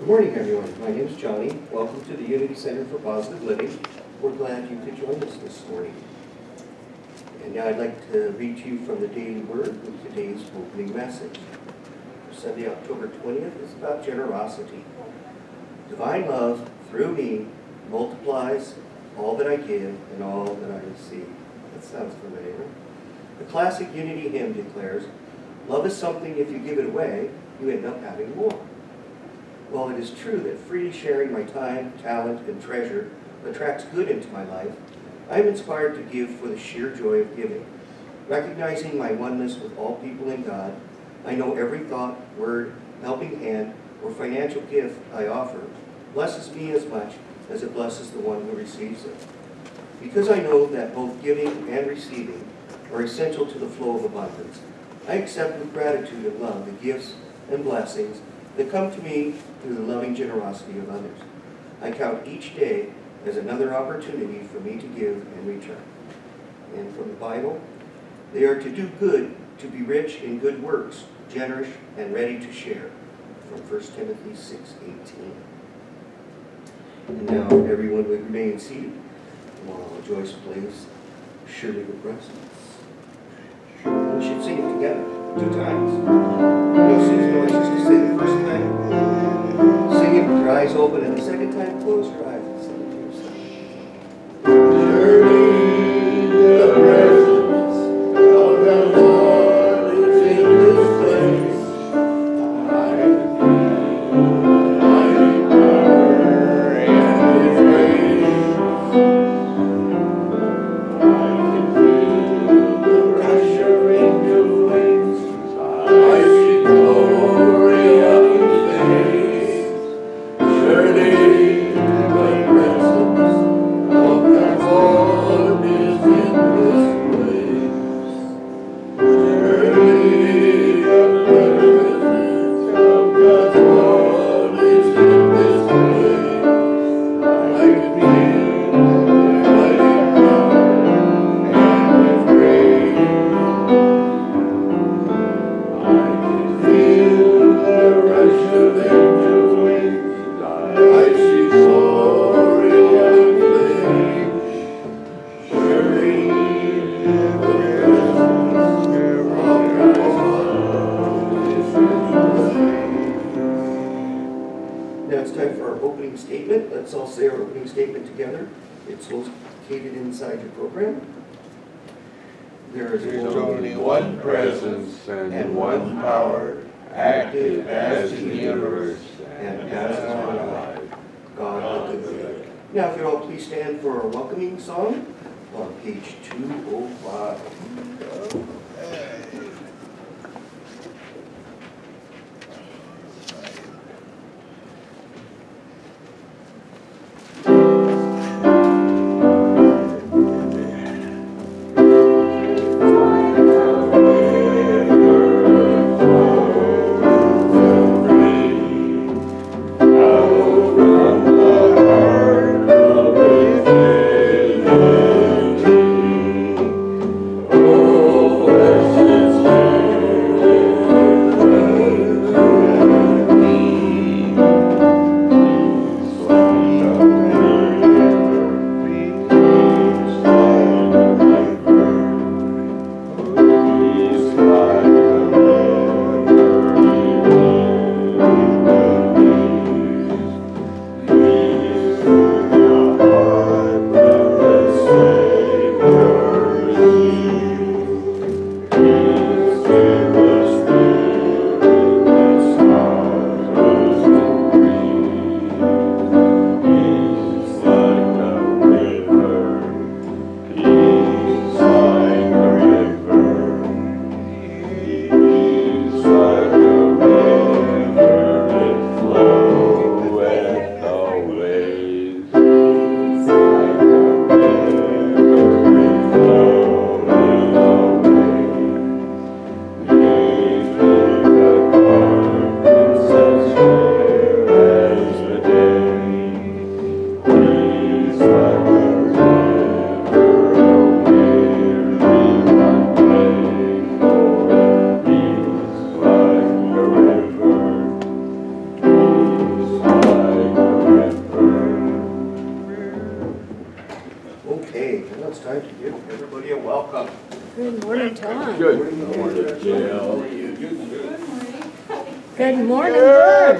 Good morning, everyone. My name is Johnny. Welcome to the Unity Center for Positive Living. We're glad you could join us this morning. And now I'd like to read to you from the Daily Word with today's opening message. For Sunday, October 20th is about generosity. Divine love, through me, multiplies all that I give and all that I receive. That sounds familiar. The classic Unity hymn declares, love is something if you give it away, you end up having more. While it is true that freely sharing my time, talent, and treasure attracts good into my life, I am inspired to give for the sheer joy of giving. Recognizing my oneness with all people in God, I know every thought, word, helping hand, or financial gift I offer blesses me as much as it blesses the one who receives it. Because I know that both giving and receiving are essential to the flow of abundance, I accept with gratitude and love the gifts and blessings that come to me through the loving generosity of others. I count each day as another opportunity for me to give and return. And from the Bible, they are to do good, to be rich in good works, generous and ready to share. From 1 Timothy 6:18. And now everyone would remain seated while Joyce plays Surely the Presence. We should sing it together 2 times. Susan always used to say the first time, sing it with your eyes open, and the second time, close your eyes and sing it to yourself. Surely the presence of the Lord is in this place. I can feel mighty power and His grace. I can feel the rush of angel wings. I see glory of His face. Surely the presence of the Lord is in this place. Surely the presence of the Lord is in this place. I can feel the mighty power and His grace. I can feel the rush of angel wings. I see glory of His face. Surely the presence of God is in this place. Now it's time for our opening statement. Let's all say our opening statement together. It's located inside your program. There is There's only one presence and one power, active as in the universe and as in our life. God the good. Now, if you'd all please stand for our welcoming song on page 205. Oh Good morning, Bert.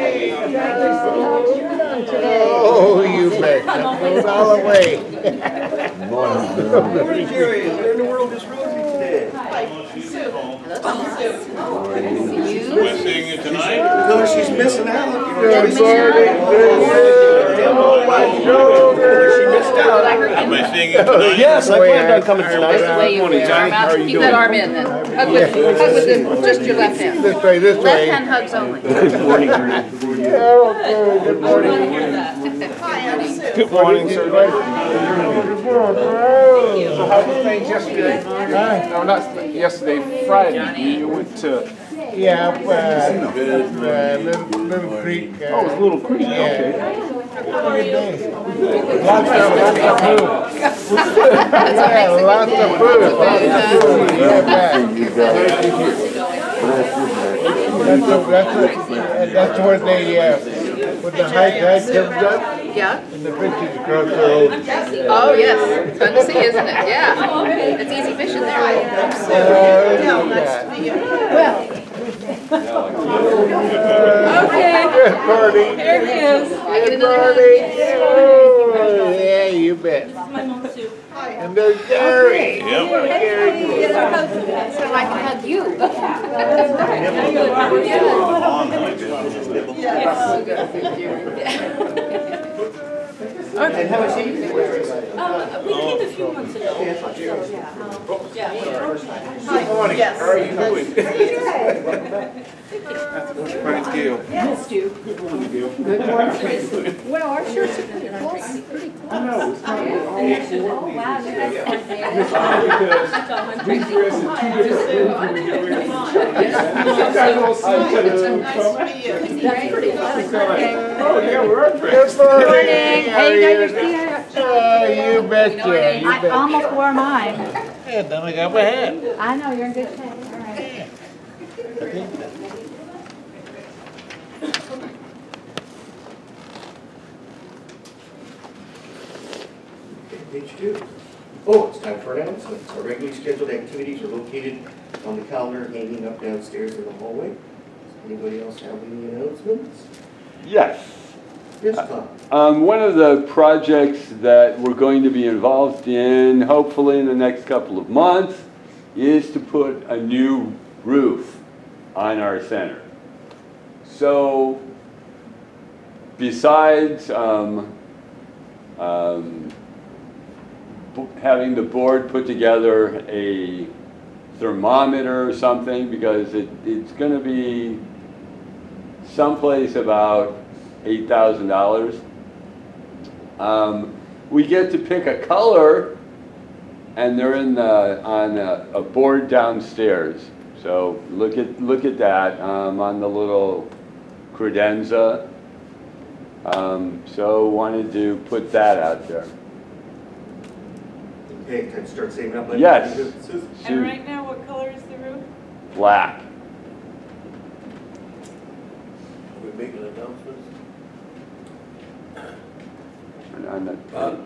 Oh, you bet. That goes all the way. Morning, Jerry. Where in the world is Rosie today? We're seeing you tonight? No, she's missing out. Good morning. Oh, my shoulder. She missed out. Am I seeing you tonight? Yes, I planned on coming tonight. Good morning, Johnny. How are you Keep doing? that arm in then. Hug with just your left hand. This way, this Left way. hand hugs only. Good morning, Jerry. Oh, good morning. Good morning, sir. So how were things yesterday? No, not yesterday, Friday. You went to, Yeah, Little Creek. oh, it was Little Creek, okay. Lots of food. Yeah, lots of food. That's where they, when the high tide comes up Yeah? and the fishes across the road. Oh, yes. Fun to see, isn't it? Yeah. It's easy fishing there. Okay. Good morning. There it is. I get Good another hug. morning. Oh, yeah, you bet. And there's Gary. So I can hug you. And how much do you think? We came a few months ago. Good morning. How are you doing? Frank Gill. Missed you. Well, our shirts are pretty close. Pretty close. Oh, wow, you guys We dress in two different rooms when we get ready. Sometimes we'll see each other. That's pretty fun. Oh, yeah, we're up there. Good morning. Hey, How are you got your you? Oh, you betcha. You I bet. almost wore mine. Yeah, then I got my hat. I know, you're in good shape. All right. Page 2. Oh, it's time for announcements. Our regularly scheduled activities are located on the calendar hanging up downstairs in the hallway. Does anybody else have any announcements? Yes. Yes, Tom. One of the projects that we're going to be involved in, hopefully in the next couple of months, is to put a new roof on our center. So, besides having the board put together a thermometer or something, because it's going to be someplace about $8,000. We get to pick a color, and they're on a board downstairs. So look at that on the little credenza. So wanted to put that out there. Okay, time to start saving up money. Yes. And right now, what color is the roof? Black. We're making announcements. On the- About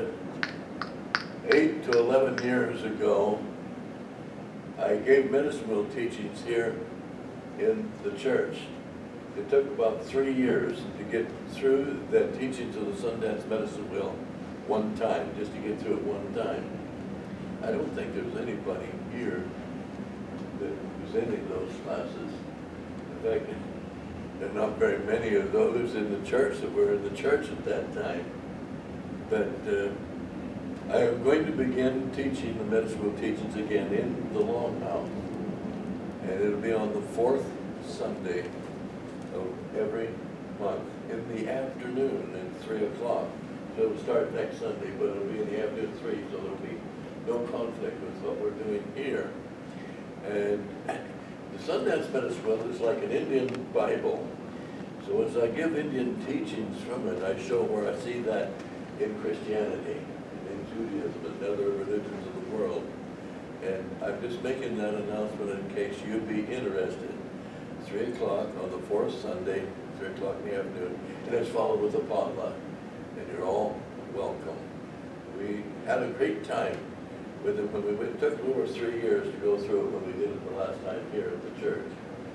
8 to 11 years ago, I gave medicine wheel teachings here in the church. It took about 3 years to get through that teaching to the Sundance medicine wheel one time, just to get through it one time. I don't think there's anybody here that was in any of those classes. In fact, there are not very many of those in the church that were in the church at that time. But I am going to begin teaching the medicine wheel teachings again in the Longhouse. And it'll be on the 4th Sunday of every month in the afternoon at 3 o'clock. So it'll start next Sunday, but it'll be in the afternoon at 3, so there'll be no conflict with what we're doing here. And the Sundance medicine wheel is like an Indian Bible. So as I give Indian teachings from it, I show where I see that in Christianity, in Judaism, and other religions of the world. And I'm just making that announcement in case you'd be interested. 3 o'clock on the 4th Sunday, 3 o'clock in the afternoon, and it's followed with a potluck. And you're all welcome. We had a great time It took over 3 years to go through it when we did it the last time here at the church.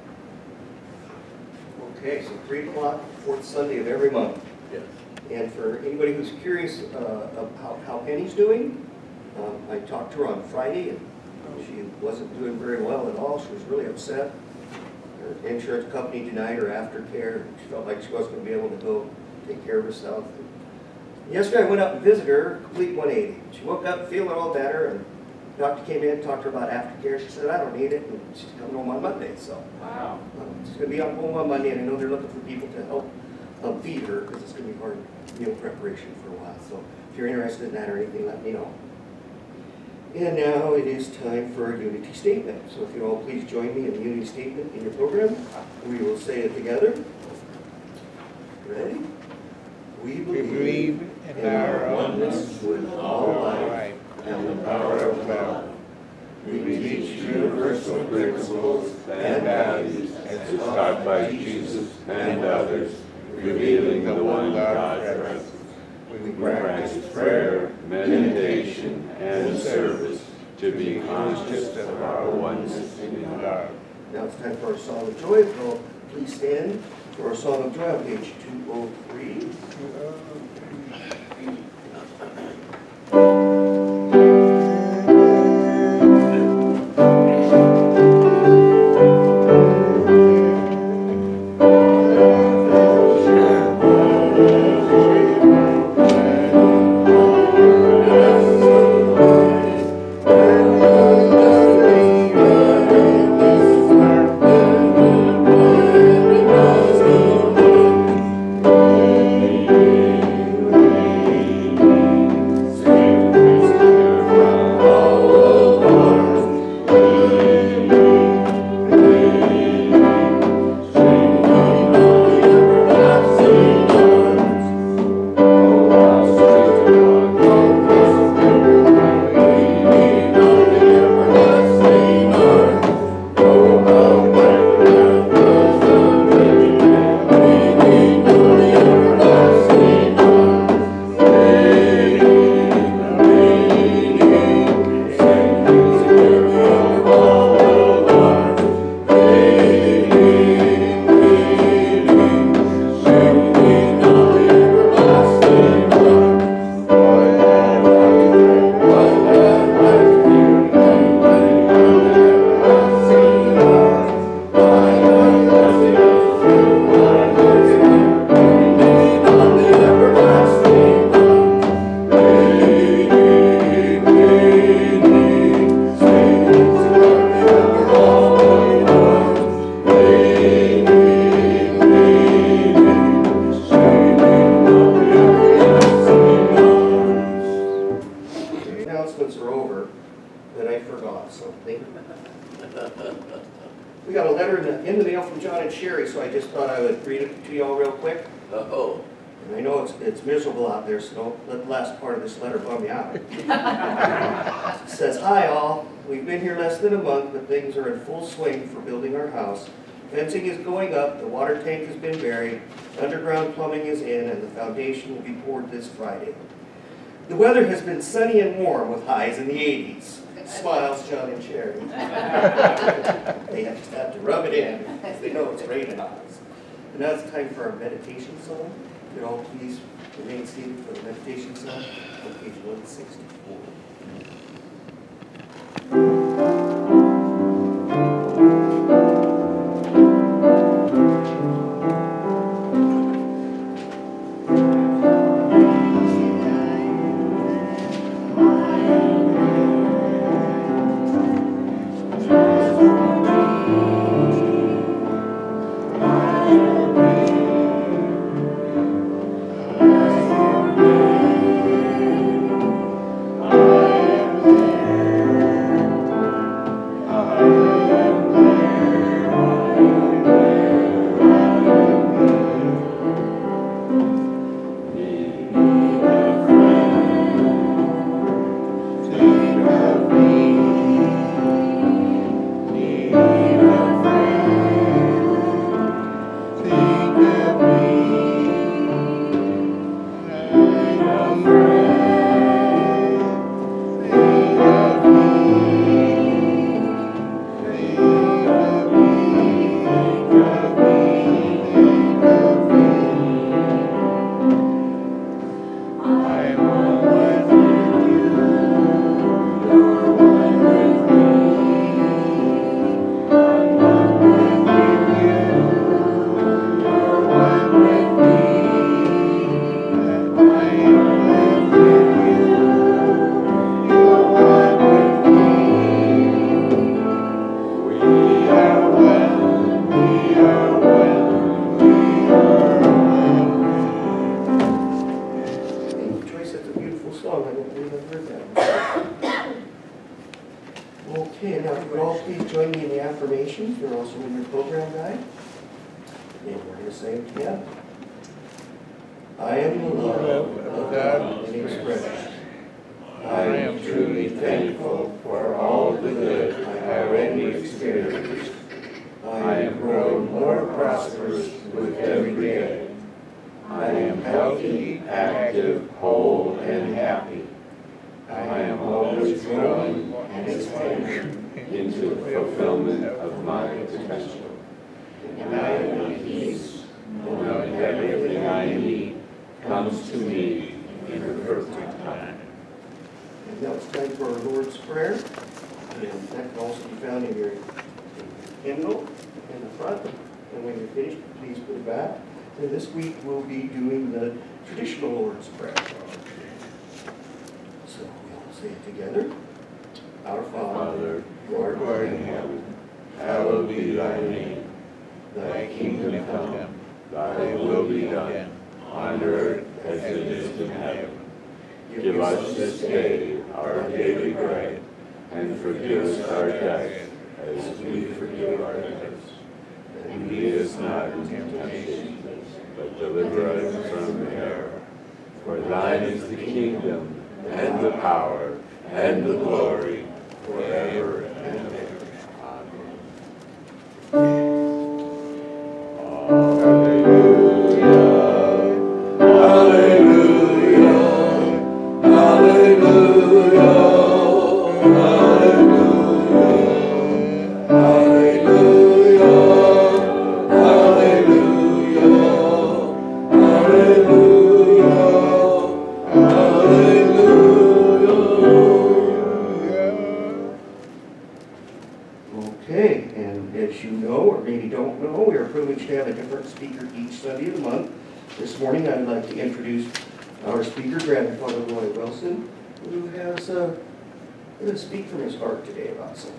Okay, so 3 o'clock, fourth Sunday of every month. Yes. And for anybody who's curious of how Penny's doing, I talked to her on Friday, and she wasn't doing very well at all. She was really upset. Her insurance company denied her aftercare. She felt like she wasn't going to be able to go take care of herself. Yesterday I went up and visited her, complete 180. She woke up feeling all better, and the doctor came in, talked to her about aftercare. She said, I don't need it, and she's coming home on Monday. So Wow. she's going to be on home on Monday, and I know they're looking for people to help feed her, because it's going to be hard meal preparation for a while. So if you're interested in that or anything, let me know. And now it is time for a unity statement. So if you all please join me in the unity statement in your program. We will say it together. Ready? We We believe in our oneness with all life life and the power of love. We teach universal principles and values as taught by Jesus and others, revealing the one God presence. We practice prayer, meditation, and service to be conscious of our oneness in God. Now it's time for our song of joy. If you'll please stand for our song of joy on page 203. Announcements are over, but I forgot something. We got a letter in the mail from John and Sherry, so I just thought I would read it to you all real quick. Oh, And I know it's miserable out there, so don't let the last part of this letter bum you out. It says, hi all, we've been here less than a month, but things are in full swing for building our house. Fencing is going up, the water tank has been buried, underground plumbing is in, and the foundation will be poured this Friday. The weather has been sunny and warm with highs in the 80s. Smiles, John and Sherry. They just have to rub it in because they know it's raining on us. And now it's time for our meditation song. If you'd all please remain seated for the meditation song on page 164. affirmations. They're also in your program guide. And we're going to say it together. I am the love of God in expression. I am truly thankful for all the good I already experienced. I am growing more prosperous with every day. I am healthy, active, whole, and happy. I am always growing and expanding into the fulfillment of my potential. And I am at peace, knowing that everything I need comes to me in the perfect time. And now it's time for our Lord's Prayer. And that can also be found in your hymnal in the front. And when you're finished, please put it back. And this week we'll be doing the traditional Lord's Prayer. So we'll say it together. Our Father, who art in heaven, hallowed be thy name. Thy kingdom come, thy will be done, on earth as it is in heaven. Give us this day our daily bread, and forgive us our debts as we forgive our debtors. And lead us not into temptation, but deliver us from error. For thine is the kingdom, and the power, and the glory, forever and ever. Amen. Okay, and as you know, or maybe don't know, we are privileged to have a different speaker each Sunday of the month. This morning, I'd like to introduce our speaker, Grandfather Roy Wilson, who has going to speak from his heart today about something.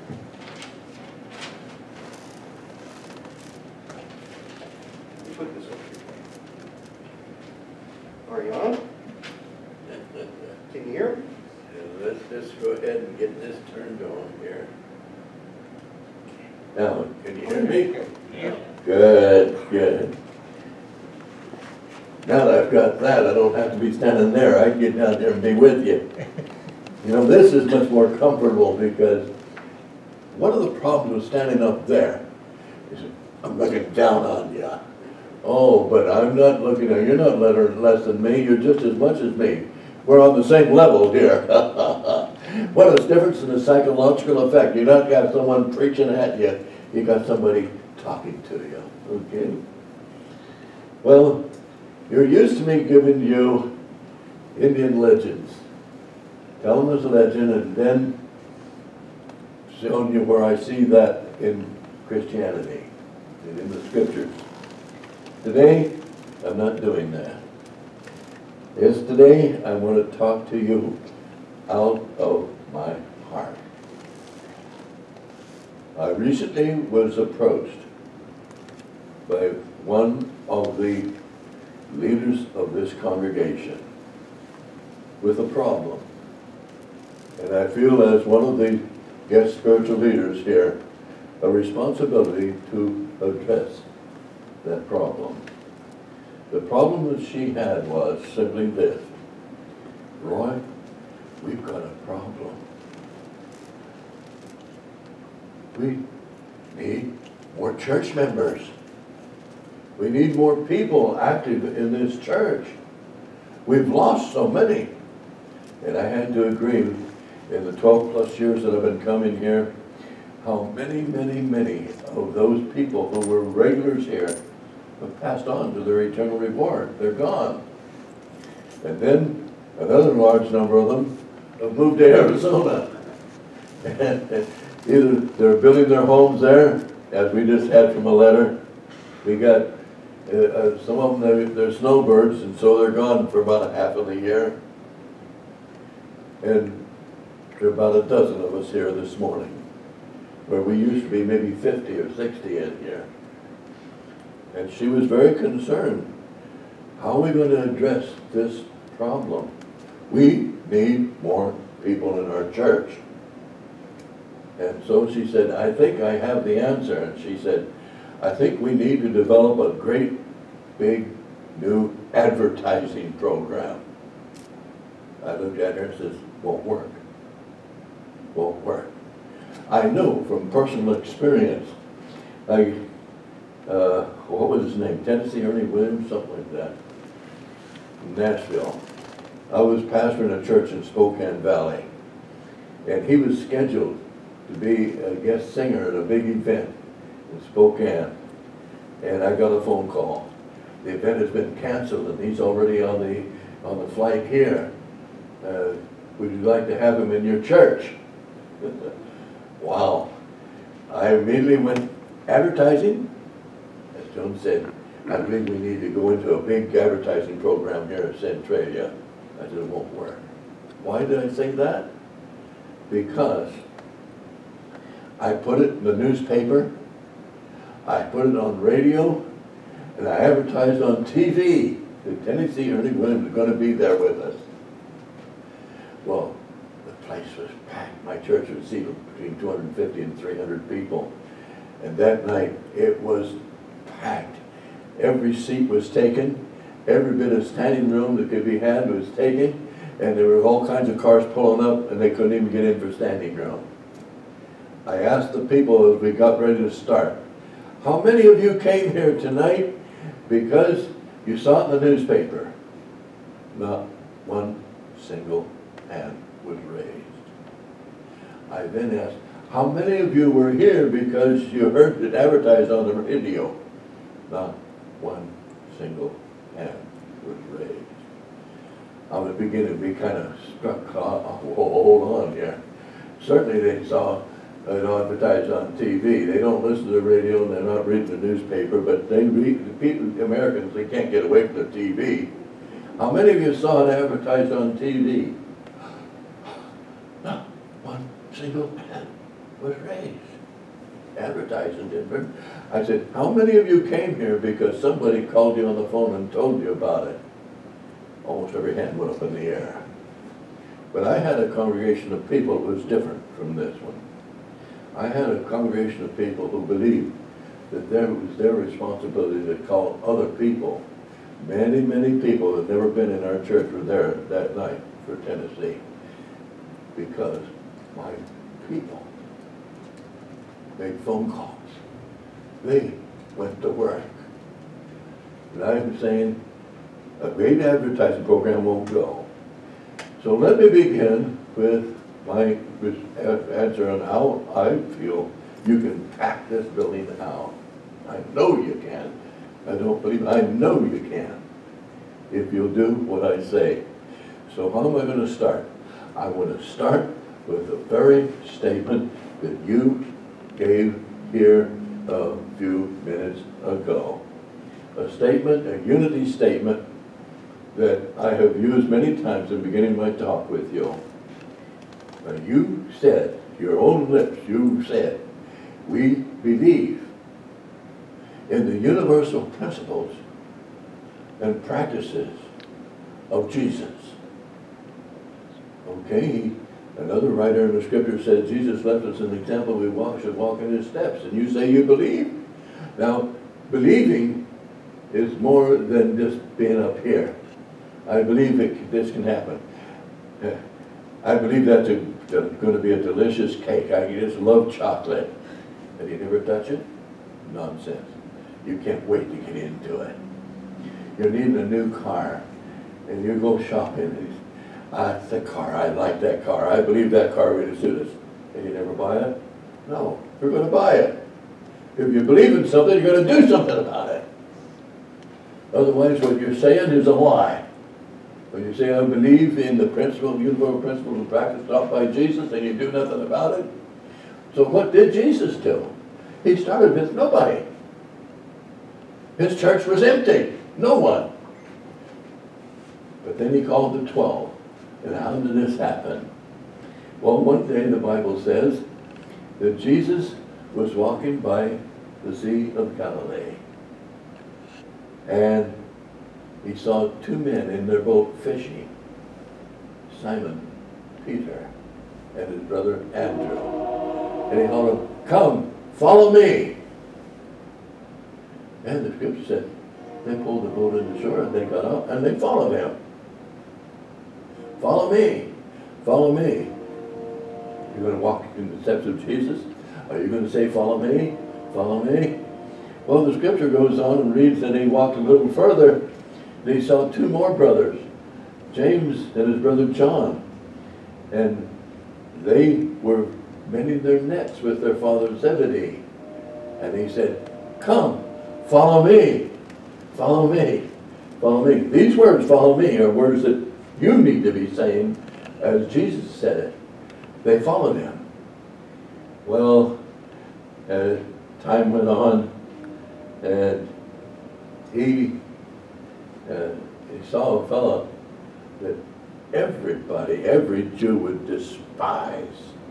Let me put this up here. Are you on? Can you hear? Let's just go ahead and get this turned on here. Now, can you hear me? Yeah. Good, good. Now that I've got that, I don't have to be standing there. I can get down there and be with you. You know, this is much more comfortable because one of the problems with standing up there is I'm looking down on you. Oh, but I'm not looking at you. You're not less than me. You're just as much as me. We're on the same level here. What a difference in the psychological effect. You not got someone preaching at you. You got somebody talking to you. Okay? Well, you're used to me giving you Indian legends. Telling us a legend and then showing you where I see that in Christianity and in the scriptures. Today, I'm not doing that. Yes, today I want to talk to you out of my heart. I recently was approached by one of the leaders of this congregation with a problem. And I feel as one of the guest spiritual leaders here, a responsibility to address that problem. The problem that she had was simply this: Roy, we've got a problem. We need more church members. We need more people active in this church. We've lost so many. And I had to agree, in the 12 plus years that I've been coming here, how many of those people who were regulars here have passed on to their eternal reward. They're gone. And then another large number of them have moved to Arizona. And either they're building their homes there, as we just had from a letter. We got some of them, they're snowbirds, and so they're gone for about half of the year. And there are about a dozen of us here this morning, where we used to be maybe 50 or 60 in here. And she was very concerned. How are we going to address this problem? We need more people in our church. And so she said, I think I have the answer. And she said, I think we need to develop a great, big, new advertising program. I looked at her and says, won't work. Won't work. I know from personal experience, what was his name? Tennessee Ernie Williams, something like that, from Nashville. I was pastoring a church in Spokane Valley, and he was scheduled to be a guest singer at a big event in Spokane. And I got a phone call. The event has been canceled, and he's already on the flight here. Would you like to have him in your church? Wow. I immediately went advertising. As Joan said, I believe we need to go into a big advertising program here at Centralia. I said, it won't work. Why did I say that? Because I put it in the newspaper, I put it on radio, and I advertised on TV that Tennessee Ernie Williams is going to be there with us. Well, the place was packed. My church would seat between 250 and 300 people. And that night, it was packed. Every seat was taken. Every bit of standing room that could be had was taken. And there were all kinds of cars pulling up, and they couldn't even get in for standing room. I asked the people as we got ready to start, how many of you came here tonight because you saw it in the newspaper? Not one single hand was raised. I then asked, how many of you were here because you heard it advertised on the radio? Not one single hand was raised. I was beginning to be kind of struck, hold on here. Certainly they saw it advertised on TV. They don't listen to the radio and they're not reading the newspaper, but they read, the people, the Americans, they can't get away from the TV. How many of you saw it advertised on TV? Not one single hand was raised. Advertising different. I said, how many of you came here because somebody called you on the phone and told you about it? Almost every hand went up in the air. But I had a congregation of people that was different from this one. I had a congregation of people who believed that there was their responsibility to call other people. Many, many people that had never been in our church were there that night for Tennessee. Because my people made phone calls. They went to work. And I'm saying a great advertising program won't go. So let me begin with my answer on how I feel you can pack this building out. I know you can. I don't believe, I know you can, if you'll do what I say. So how am I going to start? I want to start with the very statement that you gave here a few minutes ago. A statement, a unity statement that I have used many times in beginning my talk with you. You said, your own lips, you said, we believe in the universal principles and practices of Jesus. Okay, another writer in the scripture said Jesus left us an example we should walk in his steps. And you say you believe. Now, believing is more than just being up here. I believe this can happen. I believe that's going to be a delicious cake. I just love chocolate. Have you never touched it? Nonsense. You can't wait to get into it. You're needing a new car, and you go shopping. And that's the car. I like that car. I believe that car will suit us. And you never buy it? No. You're going to buy it. If you believe in something, you're going to do something about it. Otherwise, what you're saying is a lie. When you say, I believe in the principle, universal principles and practice taught by Jesus, and you do nothing about it. So what did Jesus do? He started with nobody. His church was empty. No one. But then he called the 12. And how did this happen? Well, one day the Bible says that Jesus was walking by the Sea of Galilee. And he saw two men in their boat fishing, Simon Peter and his brother Andrew. And he hollered, come, follow me. And the scripture said, they pulled the boat into shore and they got out and they followed him. Follow me, follow me. You're going to walk in the steps of Jesus? Are you going to say, follow me, follow me? Well, the scripture goes on and reads that he walked a little further. And he saw two more brothers, James and his brother John. And they were mending their nets with their father Zebedee. And he said, come, follow me, follow me, follow me. These words, follow me, are words that you need to be saying as Jesus said it. They followed him. Well, as time went on, and he saw a fellow that everybody, every Jew would despise.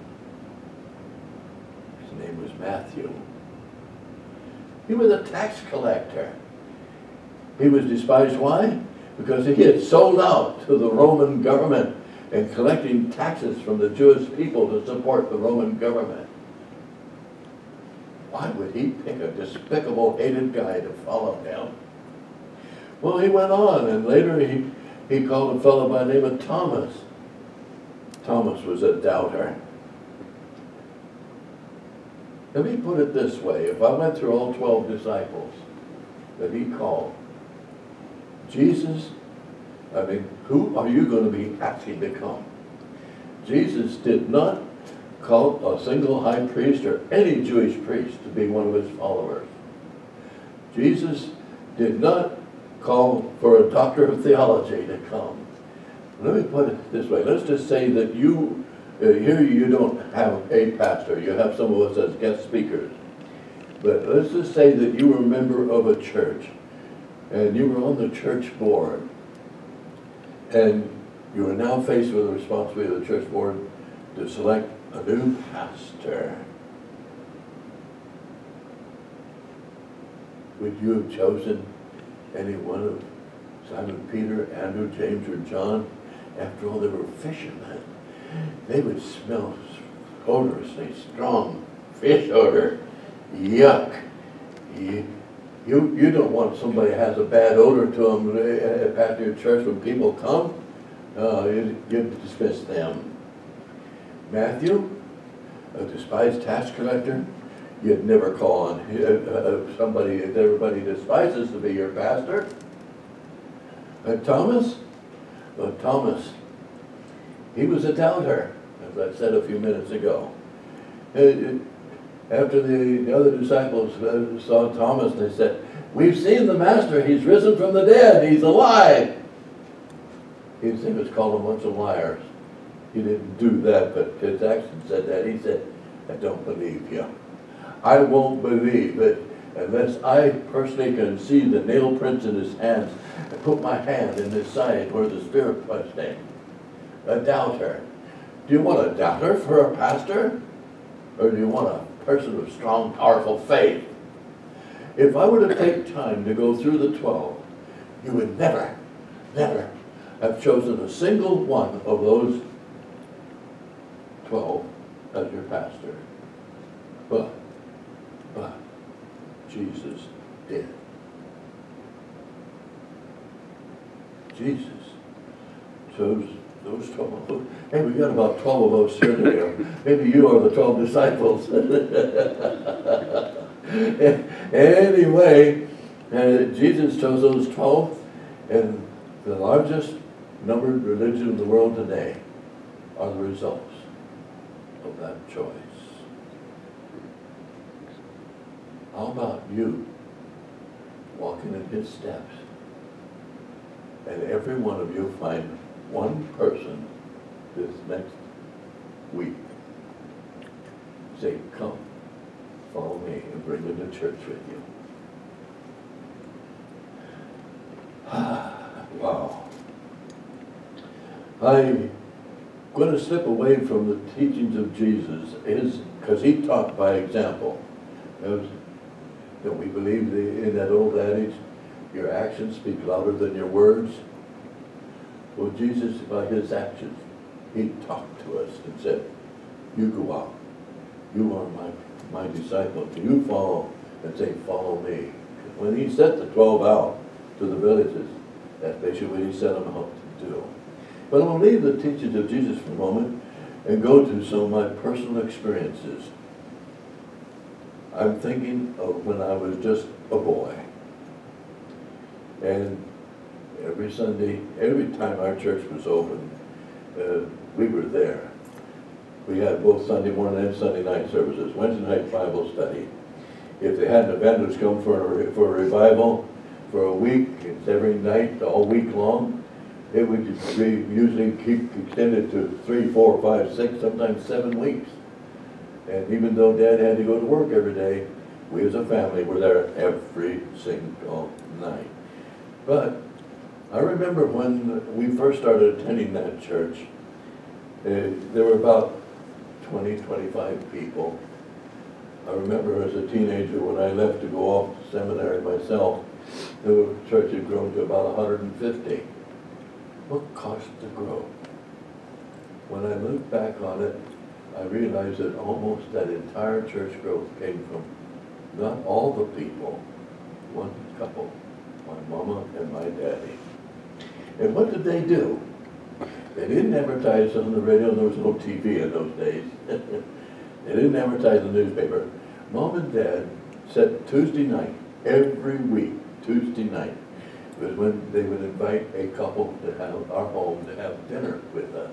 His name was Matthew. He was a tax collector. He was despised. Why? Because he had sold out to the Roman government and collecting taxes from the Jewish people to support the Roman government. Why would he pick a despicable, hated guy to follow him? Well, he went on, and later he called a fellow by the name of Thomas. Thomas was a doubter. Let me put it this way. If I went through all 12 disciples that he called, Jesus, who are you going to be asking to come? Jesus did not call a single high priest or any Jewish priest to be one of his followers. Jesus did not call for a doctor of theology to come. Let me put it this way. Let's just say that you, here you don't have a pastor. You have some of us as guest speakers. But let's just say that you were a member of a church and you were on the church board and you are now faced with the responsibility of the church board to select a new pastor. Would you have chosen any one of Simon Peter, Andrew, James, or John? After all, they were fishermen. They would smell odorously strong fish odor. Yuck. You don't want somebody who has a bad odor to them at your church when people come. You dismiss them. Matthew, a despised tax collector, you'd never call on somebody that everybody despises to be your pastor. Thomas, he was a doubter, as I said a few minutes ago. After the other disciples saw Thomas, they said, we've seen the Master, he's risen from the dead, he's alive. He was called a bunch of liars. He didn't do that, but his action said that. He said, I don't believe you. I won't believe it unless I personally can see the nail prints in his hands and put my hand in his side where the Spirit touched him. A doubter. Do you want a doubter for a pastor? Or do you want a person of strong, powerful faith? If I were to take time to go through the 12, you would never have chosen a single one of those 12 as your pastor. But Jesus did. Jesus chose those 12. Hey, we got about 12 of us here today. Maybe you are the 12 disciples. Anyway, Jesus chose those 12, and the largest numbered religion in the world today are the results of that choice. How about you walking in his steps? And every one of you find one person this next week. Say, come, follow me, and bring them to church with you. Wow. I'm going to slip away from the teachings of Jesus because he taught by example. Don't we believe in that old adage, your actions speak louder than your words? Well, Jesus, by his actions, he talked to us and said, you go out, you are my disciple. You follow and say, follow me. When he sent the 12 out to the villages, that's basically what he sent them out to do. But I'm going to leave the teachings of Jesus for a moment and go to some of my personal experiences. I'm thinking of when I was just a boy. And every Sunday, every time our church was open, we were there. We had both Sunday morning and Sunday night services, Wednesday night Bible study. If they had an event that was come for a revival for a week, it's every night, all week long, it would usually keep extended to 3, 4, 5, 6, sometimes 7 weeks. And even though Dad had to go to work every day, we as a family were there every single night. But I remember when we first started attending that church, there were about 20, 25 people. I remember as a teenager when I left to go off to seminary myself, the church had grown to about 150. What cost to grow? When I look back on it, I realized that almost that entire church growth came from not all the people, one couple, my mama and my daddy. And what did they do? They didn't advertise on the radio. There was no TV in those days. They didn't advertise in the newspaper. Mom and Dad said Tuesday night, every week, Tuesday night, was when they would invite a couple to have our home to have dinner with us.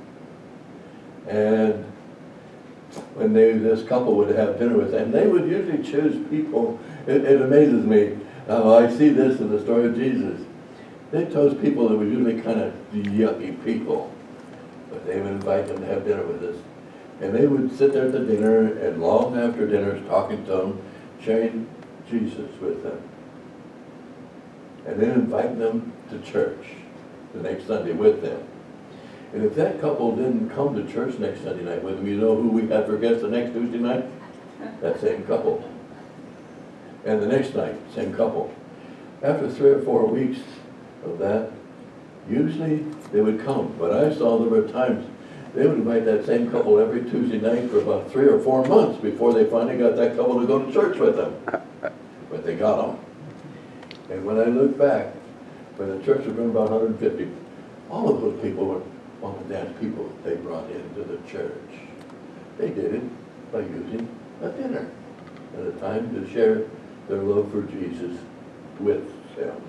And when this couple would have dinner with them, they would usually choose people. It amazes me. I see this in the story of Jesus. They chose people that were usually kind of yucky people, but they would invite them to have dinner with us. And they would sit there at the dinner, and long after dinner, talking to them, sharing Jesus with them. And then inviting them to church the next Sunday with them. And if that couple didn't come to church next Sunday night with them, you know who we had for guests the next Tuesday night? That same couple. And the next night, same couple. After 3 or 4 weeks of that, usually they would come. But I saw there were times they would invite that same couple every Tuesday night for about 3 or 4 months before they finally got that couple to go to church with them. But they got them. And when I look back, when the church had been about 150, all of those people were Mom and Dad's people they brought into the church. They did it by using a dinner at a time to share their love for Jesus with them.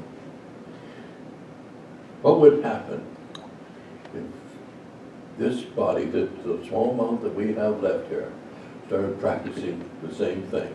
What would happen if this body, the small amount that we have left here, started practicing the same thing?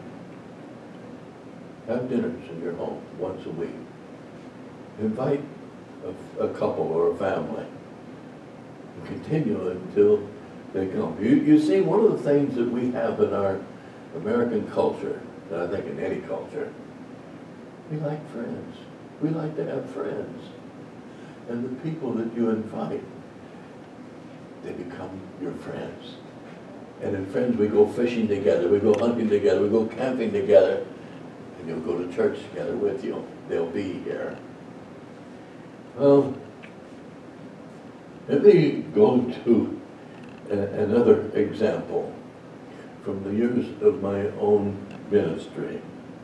Have dinners in your home once a week. Invite a couple or a family. And continue until they come. You see, one of the things that we have in our American culture, and I think in any culture, we like friends. We like to have friends. And the people that you invite, they become your friends. And in friends, we go fishing together, we go hunting together, we go camping together, and you'll go to church together with you. They'll be here. Well, let me go to another example from the years of my own ministry.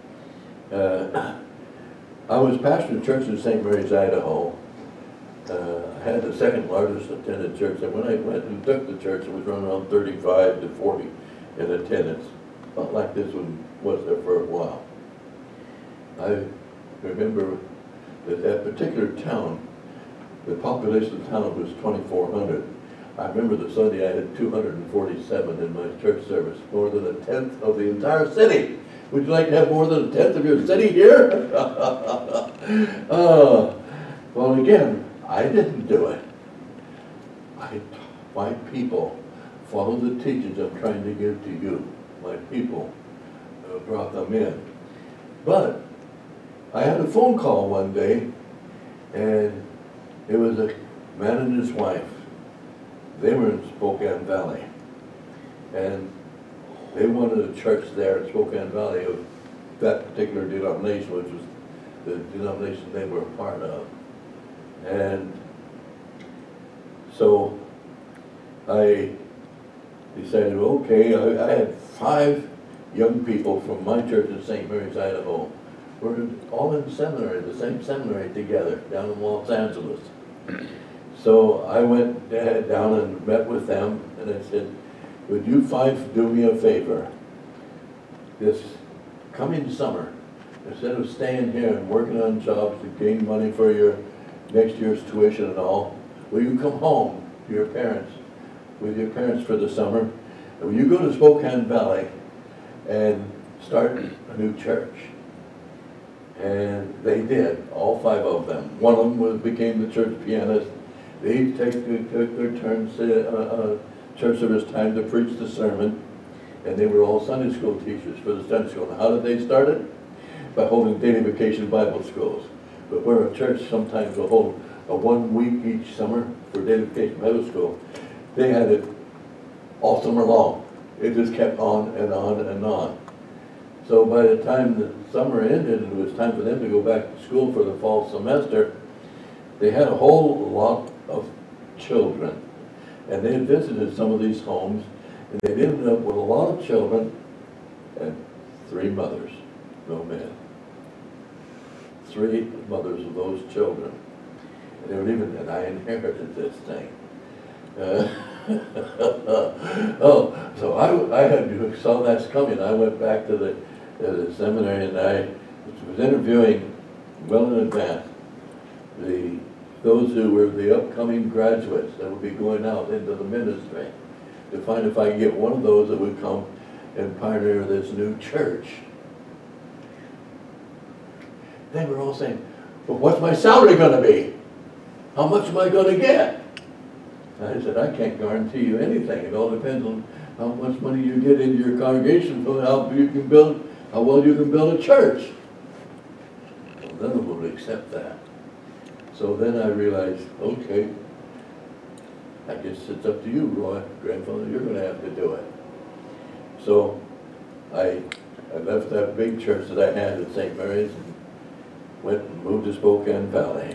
I was pastoring a church in St. Mary's, Idaho. I had the second largest attended church, and when I went and took the church, it was running around 35 to 40 in attendance. Not like this one was there for a while. I remember that that particular town, the population of the town was 2,400. I remember the Sunday I had 247 in my church service, more than a tenth of the entire city. Would you like to have more than a tenth of your city here? Well, again, I didn't do it. My people follow the teachings I'm trying to give to you. My people brought them in. But I had a phone call one day, and it was a man and his wife. They were in Spokane Valley, and they wanted a church there in Spokane Valley of that particular denomination, which was the denomination they were a part of. And so I decided, okay, I had 5 young people from my church in St. Mary's, Idaho. We're all in seminary, the same seminary together, down in Los Angeles. So I went down and met with them, and I said, would you 5 do me a favor? This coming summer, instead of staying here and working on jobs to gain money for your next year's tuition and all, will you come home to your parents, with your parents for the summer, and will you go to Spokane Valley and start a new church? And they did, all 5 of them. One of them became the church pianist. They each took their turns, church service time to preach the sermon, and they were all Sunday school teachers for the Sunday school. And how did they start it? By holding daily vacation Bible schools. But where a church sometimes will hold a 1 week each summer for daily vacation Bible school, they had it all summer long. It just kept on and on and on. So by the time the summer ended and it was time for them to go back to school for the fall semester, they had a whole lot of children. And they had visited some of these homes, and they ended up with a lot of children and 3 mothers, no men. 3 mothers of those children. And they were even, and I inherited this thing. So I saw that's coming. I went back to the seminary, and I was interviewing well in advance those who were the upcoming graduates that would be going out into the ministry to find if I could get one of those that would come and pioneer this new church. They were all saying, but what's my salary going to be? How much am I going to get? And I said, I can't guarantee you anything. It all depends on how much money you get into your congregation, how well you can build a church. Well, none of them would accept that. So then I realized, okay, I guess it's up to you, Roy, grandfather, you're going to have to do it. So I left that big church that I had at St. Mary's and went and moved to Spokane Valley.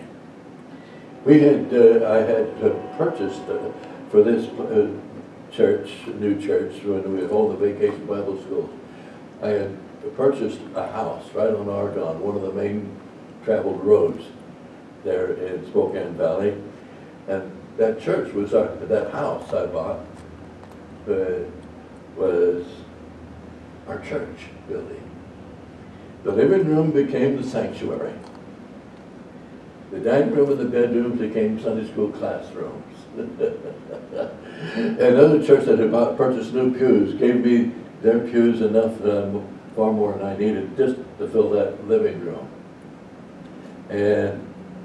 I had purchased for this new church, when we hold the vacation Bible schools, I had purchased a house right on Argonne, one of the main traveled roads there in Spokane Valley. And that church was that house I bought was our church building. The living room became the sanctuary. The dining room and the bedrooms became Sunday school classrooms. Another church that had purchased new pews gave me their pews enough, far more than I needed, just to fill that living room. And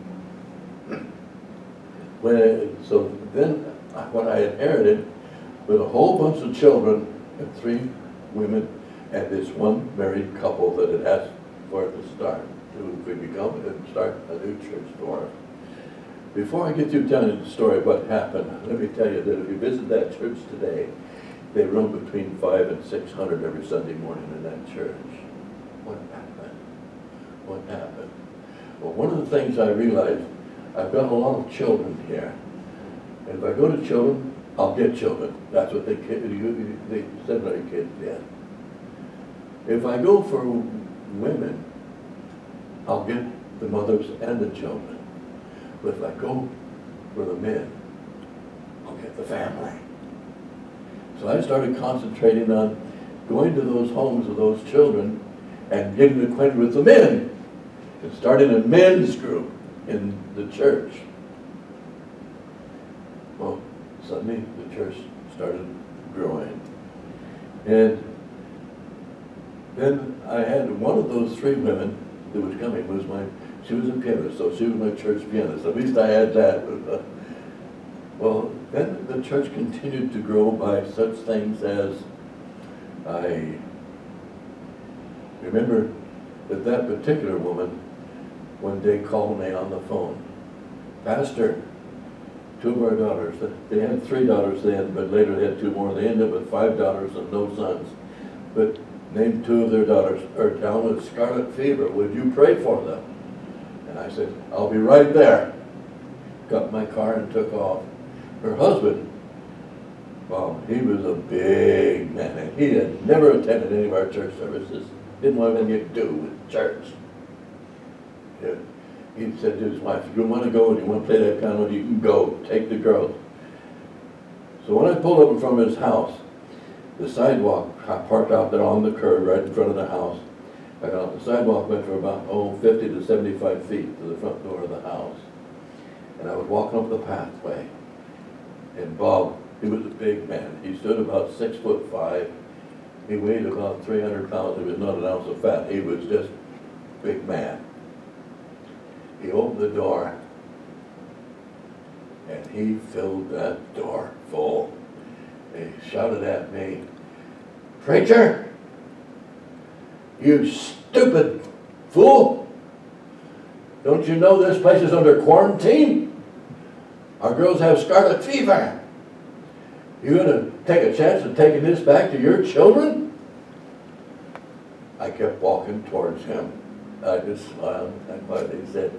so then what I inherited was a whole bunch of children and 3 women and this one married couple that had asked for it to start, who could become and start a new church for us. Before I get through telling you the story of what happened, let me tell you that if you visit that church today, they run between 500 and 600 every Sunday morning in that church. What happened? What happened? Well, one of the things I realized, I've got a lot of children here. And if I go to children, I'll get children. That's what the seminary kids did. If I go for women, I'll get the mothers and the children. But if I go for the men, I'll get the family. So I started concentrating on going to those homes with those children and getting acquainted with the men and starting a men's group in the church. Well, suddenly the church started growing. And then I had one of those 3 women that was coming, she was a pianist, so she was my church pianist. At least I had that. Well, then the church continued to grow by such things as I remember that particular woman one day called me on the phone. Pastor, 2 of our daughters, they had 3 daughters then, but later they had 2 more. They ended up with 5 daughters and no sons. But named 2 of their daughters are down with scarlet fever. Would you pray for them? And I said, I'll be right there. Got my car and took off. Her husband Well, he was a big man, and he had never attended any of our church services, didn't want anything to do with church. Yeah. He said to his wife, if you want to go and you want to play that piano, you can go, take the girls. So when I pulled up in front of his house, the sidewalk, I parked out there on the curb right in front of the house. I got off the sidewalk, went for about, 50 to 75 feet to the front door of the house. And I was walking up the pathway. And Bob, he was a big man. He stood about 6'5". He weighed about 300 pounds. He was not an ounce of fat. He was just a big man. He opened the door, and he filled that door full. And he shouted at me, "Preacher, you stupid fool! Don't you know this place is under quarantine? Our girls have scarlet fever. You gonna take a chance of taking this back to your children?" I kept walking towards him. I just smiled and quietly said,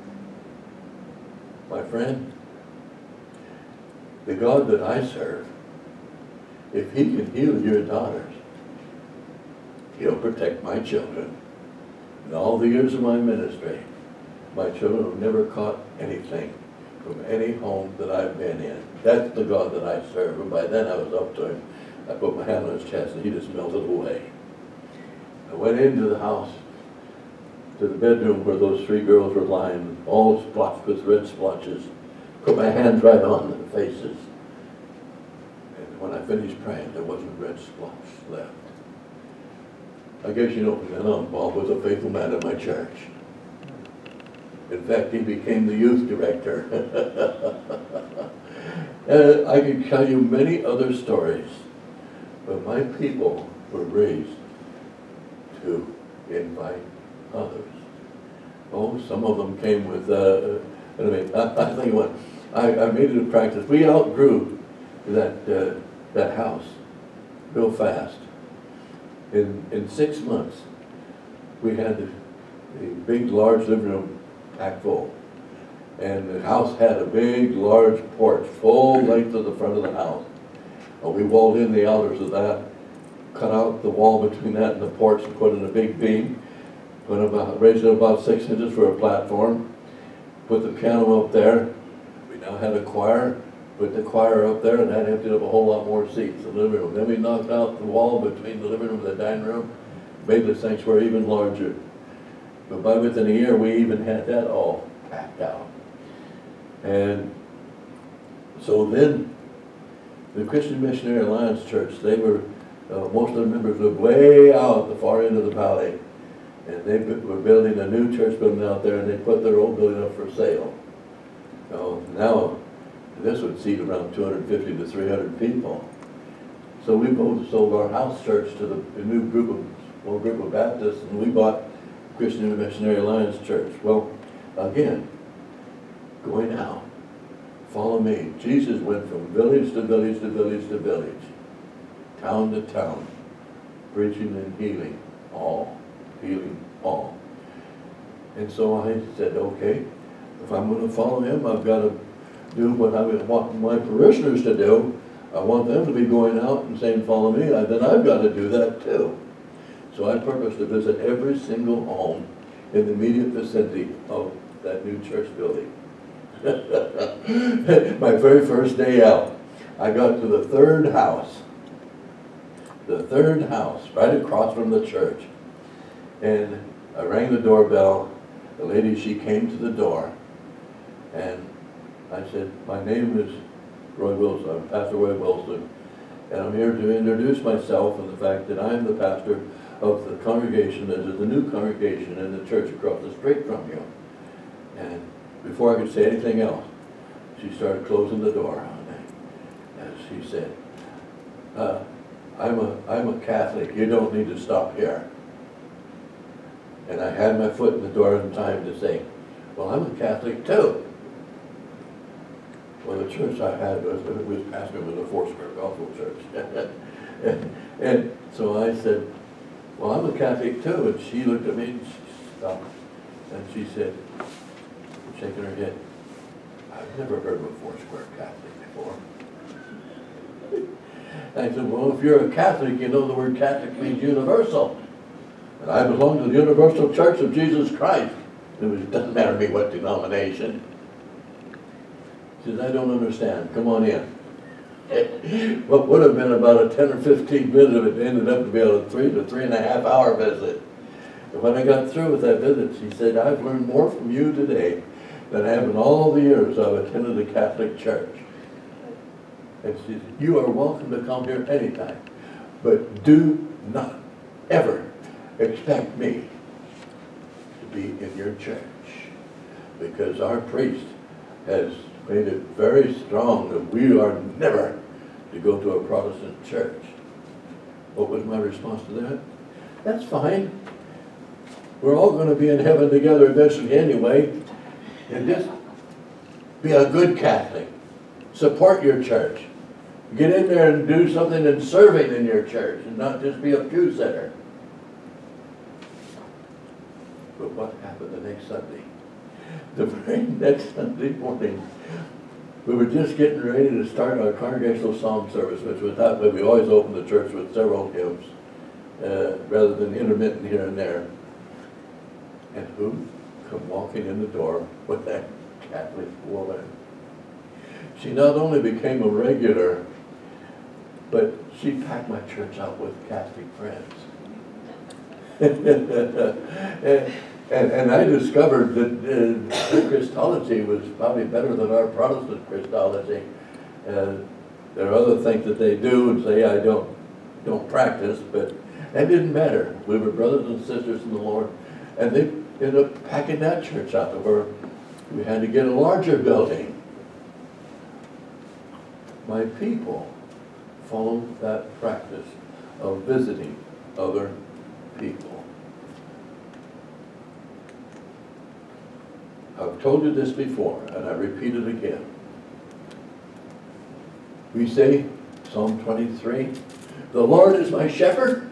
"My friend, the God that I serve, if he can heal your daughters, he'll protect my children. In all the years of my ministry, my children have never caught anything from any home that I've been in. That's the God that I serve." And by then I was up to him. I put my hand on his chest and he just melted away. I went into the house, to the bedroom where those 3 girls were lying, all splotched with red splotches. Put my hands right on their faces. And when I finished praying, there wasn't a red splotch left. I guess you know from then on, Bob was a faithful man at my church. In fact, he became the youth director. I could tell you many other stories, but my people were raised to invite others. Oh, some of them came with, I think what, I made it a practice. We outgrew that house real fast. In 6 months, we had the big, large living room packed full. And the house had a big, large porch, full length of the front of the house. We walled in the outers of that, cut out the wall between that and the porch and put in a big beam, raised it about 6 inches for a platform, put the piano up there. We now had a choir, put the choir up there, and that emptied up a whole lot more seats in the living room. Then we knocked out the wall between the living room and the dining room, made the sanctuary even larger. But by within a year, we even had that all packed out. And so then, the Christian Missionary Alliance Church, they were, most of the members lived way out at the far end of the valley. And they were building a new church building out there, and they put their old building up for sale. Now, this would seat around 250 to 300 people. So we both sold our house church to the new group of Baptists, and we bought Christian Missionary Alliance Church. Well, again, going out, follow me. Jesus went from village to village to village to village, town to town, preaching and healing all. Healing all. And so I said, okay, if I'm going to follow him, I've got to do what I want my parishioners to do. I want them to be going out and saying, follow me. Then I've got to do that too. So I purpose to visit every single home in the immediate vicinity of that new church building. My very first day out, I got to the third house, right across from the church. And I rang the doorbell. The lady, she came to the door, and I said, my name is Roy Wilson. I'm Pastor Roy Wilson, and I'm here to introduce myself and the fact that I'm the pastor of the congregation that is the new congregation in the church across the street from you. And before I could say anything else, she started closing the door on me. And she said, I'm a Catholic. You don't need to stop here. And I had my foot in the door in time to say, well, I'm a Catholic too. Well, the church I had was pastored with a Foursquare Gospel church. and so I said, well, I'm a Catholic too. And she looked at me and she stopped. And she said, shaking her head, I've never heard of a Foursquare Catholic before. And I said, well, if you're a Catholic, you know the word Catholic means universal. And I belong to the Universal Church of Jesus Christ. It doesn't matter to me what denomination. He says, I don't understand. Come on in. What would have been about a 10 or 15 minute of it ended up to be a 3 to 3.5 hour visit. And when I got through with that visit, she said, I've learned more from you today than I have in all the years I've attended the Catholic Church. And she said, you are welcome to come here anytime, but do not ever expect me to be in your church, because our priest has made it very strong that we are never to go to a Protestant church. What was my response to that? That's fine. We're all going to be in heaven together eventually anyway. And just be a good Catholic. Support your church. Get in there and do something in serving in your church and not just be a pew sitter. But what happened the next Sunday? The very next Sunday morning, we were just getting ready to start our congregational psalm service, which was that way we always open the church with several hymns, rather than intermittent here and there. And who come walking in the door with that Catholic woman? She not only became a regular, but she packed my church out with Catholic friends. And I discovered that their Christology was probably better than our Protestant Christology. There are other things that they do and say I don't practice, but that didn't matter. We were brothers and sisters in the Lord, and they ended up packing that church out to where we had to get a larger building. My people followed that practice of visiting other people. I've told you this before, and I repeat it again. We say, Psalm 23, the Lord is my shepherd.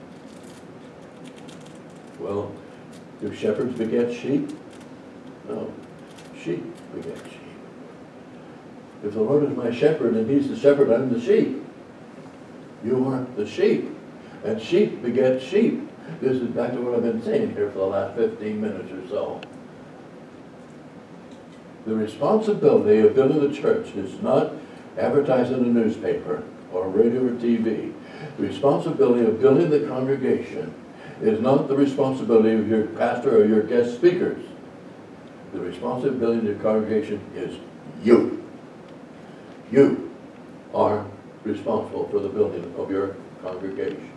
Well, do shepherds beget sheep? No, sheep beget sheep. If the Lord is my shepherd and he's the shepherd, I'm the sheep. You are the sheep. And sheep beget sheep. This is back to what I've been saying here for the last 15 minutes or so. The responsibility of building the church is not advertising in a newspaper or radio or TV. The responsibility of building the congregation is not the responsibility of your pastor or your guest speakers. The responsibility of the congregation is you. You are responsible for the building of your congregation.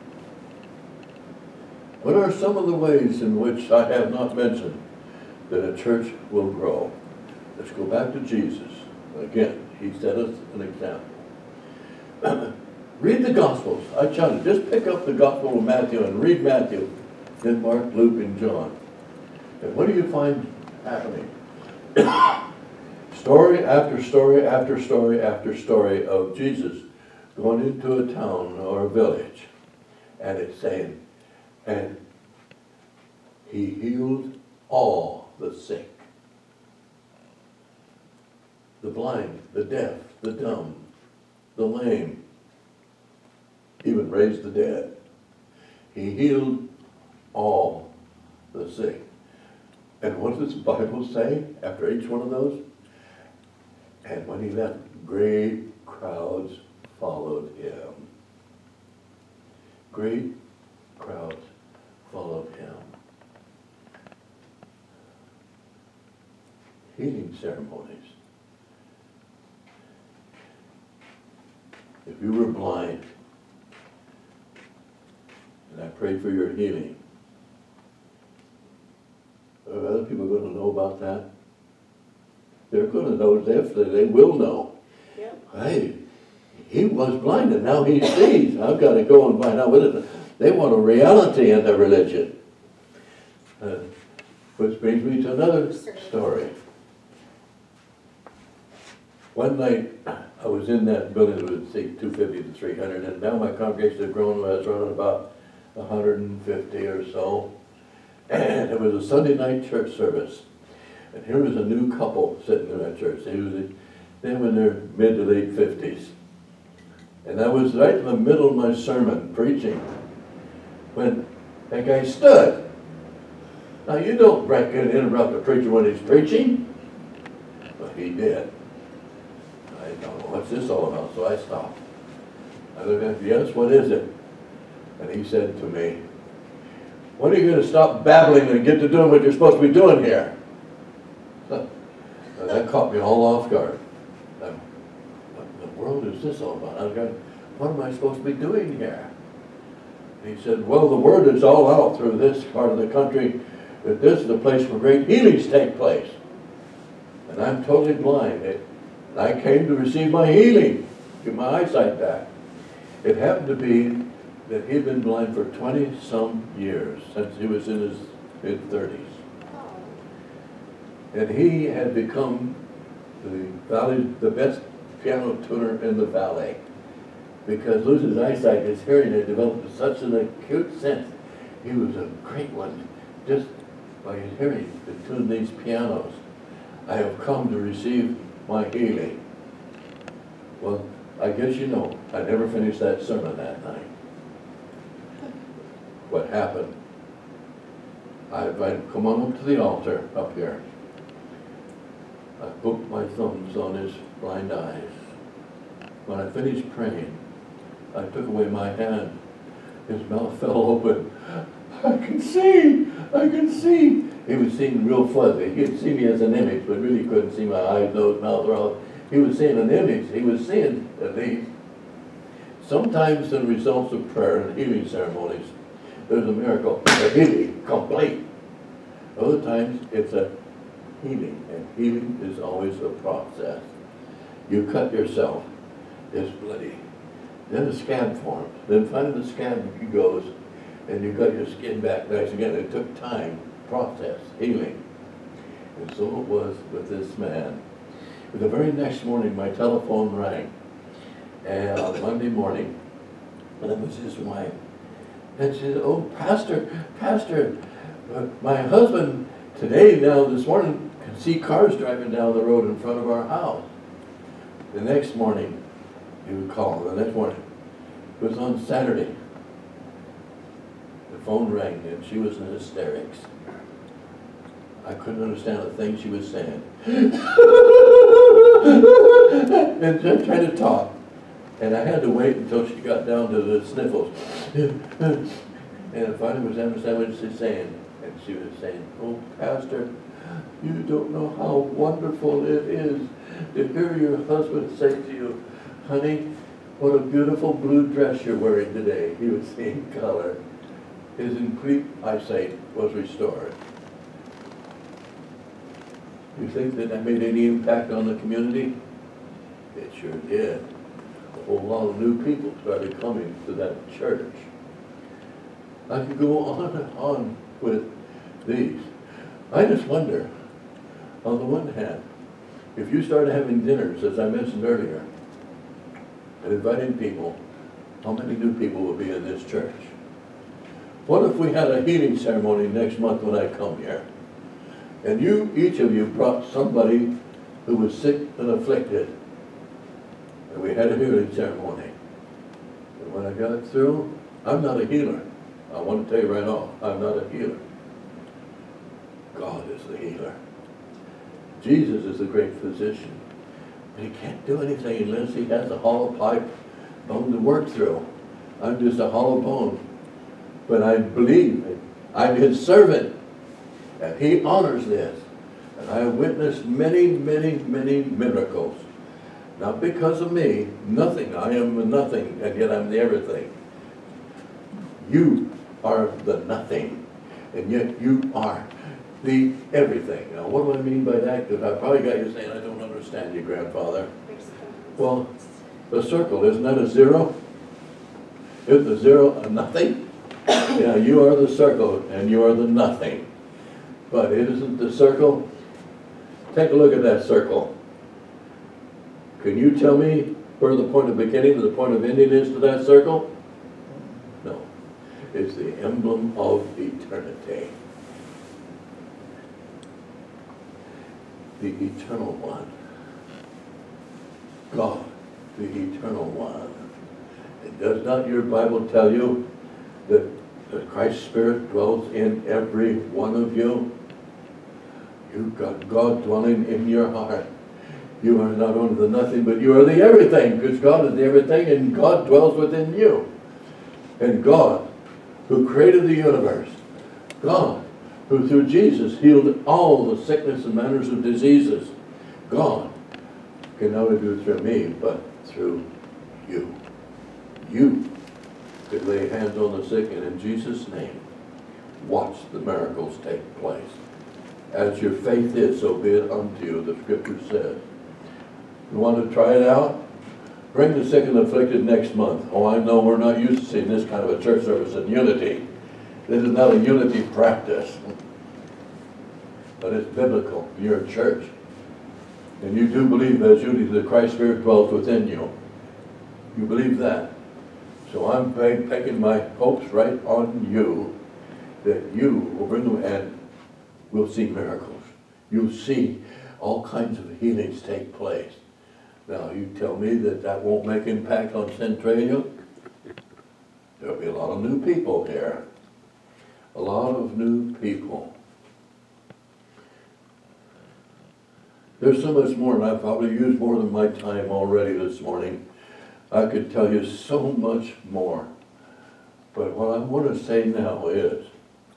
What are some of the ways in which I have not mentioned that a church will grow? Let's go back to Jesus. Again, he set us an example. Read the Gospels. I challenge you, just pick up the Gospel of Matthew and read Matthew, then Mark, Luke, and John. And what do you find happening? Story after story after story after story of Jesus going into a town or a village. And it's saying, and he healed all the sick. The blind, the deaf, the dumb, the lame, even raised the dead. He healed all the sick. And what does the Bible say after each one of those? And when he left, great crowds followed him. Great crowds followed him. Healing ceremonies. If you were blind, and I prayed for your healing, are other people going to know about that? They're going to know, definitely, they will know. Yep. Hey, he was blind and now he sees. I've got to go and find out what it is. They want a reality in their religion. Which brings me to another story. One night, I was in that building that would seat 250 to 300, and now my congregation had grown. I was running about 150 or so. And it was a Sunday night church service. And here was a new couple sitting in that church. They were in their mid to late 50s. And I was right in the middle of my sermon, preaching, when that guy stood. Now, you don't break in and interrupt a preacher when he's preaching, but he did. I don't know, what's this all about? So I stopped. I looked at him, yes, what is it? And he said to me, when are you going to stop babbling and get to doing what you're supposed to be doing here? And that caught me all off guard. What in the world is this all about? I was going, what am I supposed to be doing here? And he said, well, the word is all out through this part of the country that this is the place where great healings take place. And I'm totally blind. And I came to receive my healing, get my eyesight back. It happened to be that he'd been blind for 20-some years, since he was in his mid-30s. And he had become the best piano tuner in the valley. Because losing his eyesight, his hearing had developed such an acute sense. He was a great one, just by his hearing, to tune these pianos. I have come to receive my healing. Well, I guess you know, I never finished that sermon that night. What happened? I invited him, come on up to the altar up here. I poked my thumbs on his blind eyes. When I finished praying, I took away my hand. His mouth fell open. I can see! I can see! He was seeing real fuzzy. He could see me as an image, but really couldn't see my eyes, nose, mouth, or all. He was seeing an image. He was seeing, at least. Sometimes the results of prayer and healing ceremonies, there's a miracle, a healing, complete. Other times, it's a healing, and healing is always a process. You cut yourself, it's bloody. Then a scab forms. Then finally the scab goes, and you got your skin back nice again. It took time, process, healing. And so it was with this man. But the very next morning, my telephone rang. And on Monday morning, and it was his wife. And she said, oh, Pastor, my husband today, now this morning, can see cars driving down the road in front of our house. The next morning, he would call. The next morning, it was on Saturday. The phone rang, and she was in hysterics. I couldn't understand a thing she was saying. And just trying to talk. And I had to wait until she got down to the sniffles. And I finally was understanding what she was saying. And she was saying, oh, Pastor, you don't know how wonderful it is to hear your husband say to you, honey, what a beautiful blue dress you're wearing today. He was seeing color. His complete eyesight was restored. You think that made any impact on the community? It sure did. A whole lot of new people started coming to that church. I could go on and on with these. I just wonder, on the one hand, if you started having dinners, as I mentioned earlier, and inviting people, how many new people will be in this church? What if we had a healing ceremony next month when I come here? And you, each of you, brought somebody who was sick and afflicted. And we had a healing ceremony. And when I got through, I'm not a healer. I want to tell you right off, I'm not a healer. God is the healer. Jesus is the great physician. But he can't do anything unless he has a hollow pipe bone to work through. I'm just a hollow bone. But I believe it. I'm his servant. And he honors this. And I have witnessed many, many, many miracles. Not because of me, nothing. I am the nothing, and yet I'm the everything. You are the nothing, and yet you are the everything. Now, what do I mean by that? Because I probably got you saying, I don't understand you, grandfather. Well, the circle, isn't that a zero? Isn't the zero a nothing? Yeah, you are the circle, and you are the nothing. But it isn't the circle. Take a look at that circle. Can you tell me where the point of beginning and the point of ending is to that circle? No. It's the emblem of eternity. The eternal one. God, the eternal one. Does not your Bible tell you that Christ's Spirit dwells in every one of you? You've got God dwelling in your heart. You are not only the nothing, but you are the everything, because God is the everything, and God dwells within you. And God, who created the universe, God, who through Jesus healed all the sickness and manners of diseases, God can not only do it through me, but through you. You could lay hands on the sick, and in Jesus' name, watch the miracles take place. As your faith is, so be it unto you, the Scripture says. You want to try it out? Bring the sick and afflicted next month. Oh, I know we're not used to seeing this kind of a church service in unity. This is not a unity practice. But it's biblical. You're a church. And you do believe as unity that Christ's Spirit dwells within you. You believe that. So I'm taking my hopes right on you that you will bring them, and we'll see miracles. You'll see all kinds of healings take place. Now, you tell me that that won't make impact on Centralia? There'll be a lot of new people here. A lot of new people. There's so much more, and I've probably used more than my time already this morning. I could tell you so much more. But what I want to say now is,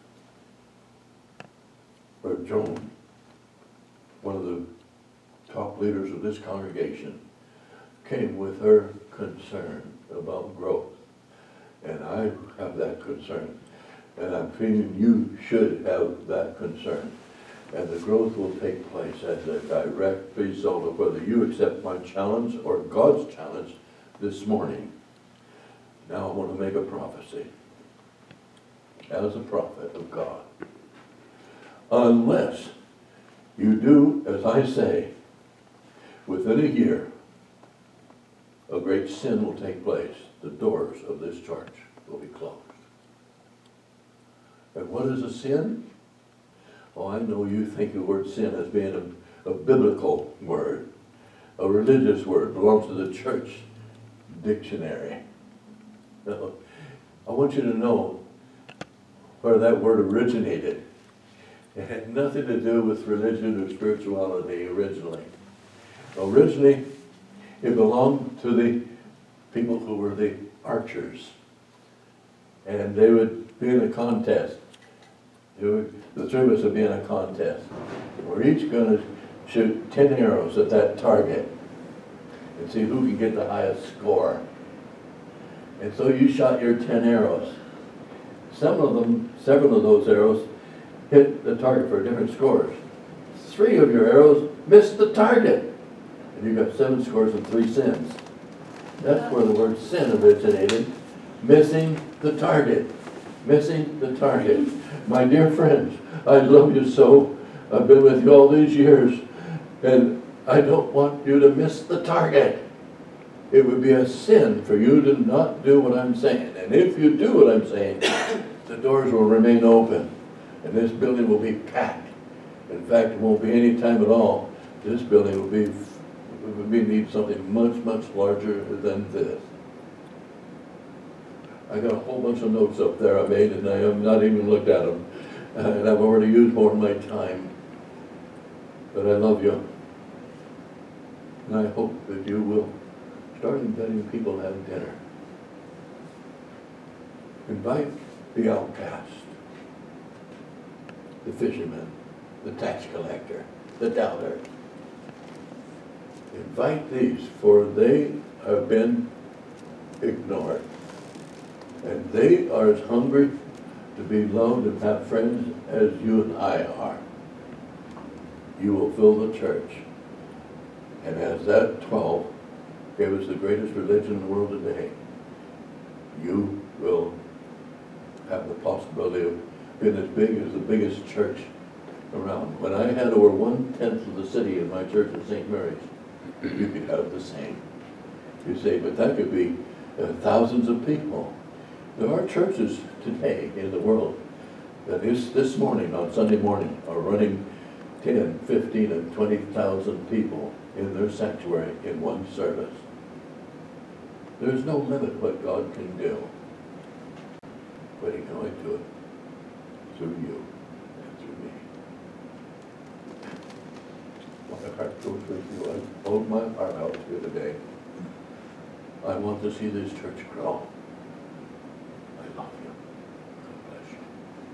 for Joan, one of the top leaders of this congregation, came with her concern about growth. And I have that concern. And I'm feeling you should have that concern. And the growth will take place as a direct result of whether you accept my challenge or God's challenge this morning. Now I want to make a prophecy. As a prophet of God. Unless you do as I say, within a year, a great sin will take place. The doors of this church will be closed. And what is a sin? Oh, I know you think the word sin as being a biblical word, a religious word, belongs to the church dictionary. No, I want you to know where that word originated. It had nothing to do with religion or spirituality originally. Originally, it belonged to the people who were the archers. And they would be in a contest. The three of us would be in a contest. We're each going to shoot 10 arrows at that target and see who can get the highest score. And so you shot your 10 arrows. Several of those arrows hit the target for different scores. 3 of your arrows missed the target. And you got 7 scores and 3 sins. That's where the word sin originated. Missing the target. Missing the target. My dear friends, I love you so. I've been with you all these years. And I don't want you to miss the target. It would be a sin for you to not do what I'm saying. And if you do what I'm saying, the doors will remain open. And this building will be packed. In fact, it won't be any time at all. This building will be, we need something much, much larger than this. I got a whole bunch of notes up there I made, and I have not even looked at them. And I've already used more of my time. But I love you. And I hope that you will start inviting people to have dinner. Invite the outcast, the fisherman, the tax collector, the doubter. Invite these, for they have been ignored. And they are as hungry to be loved and have friends as you and I are. You will fill the church. And as that 12 gave us the greatest religion in the world today, you will have the possibility of being as big as the biggest church around. When I had over 1/10 of the city in my church at St. Mary's, you could have the same. You say, but that could be thousands of people. There are churches today in the world that this morning, on Sunday morning, are running 10, 15, and 20,000 people in their sanctuary in one service. There's no limit what God can do. But He can only do it through you and through me. My heart goes with you. I poured my heart out to you today. I want to see this church grow. I love you. God bless you.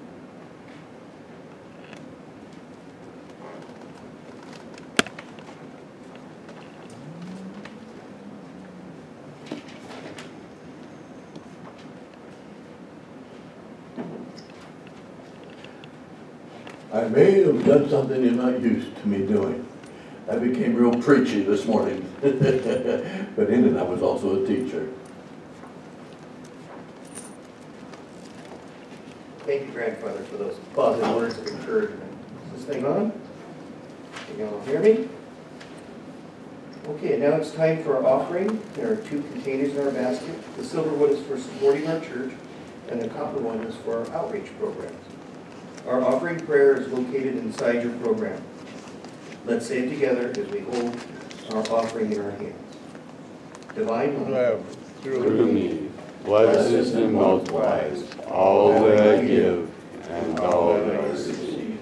I may have done something you're not used to me doing. I became real preachy this morning. But in it, I was also a teacher. Thank you, grandfather, for those positive words of encouragement. Is this thing on? Can you all hear me? Okay, now it's time for our offering. There are 2 containers in our basket. The silver one is for supporting our church, and the copper one is for our outreach programs. Our offering prayer is located inside your program. Let's say it together as we hold our offering in our hands. Divine love, Through me, blesses and multiplies all that I give and all that I receive.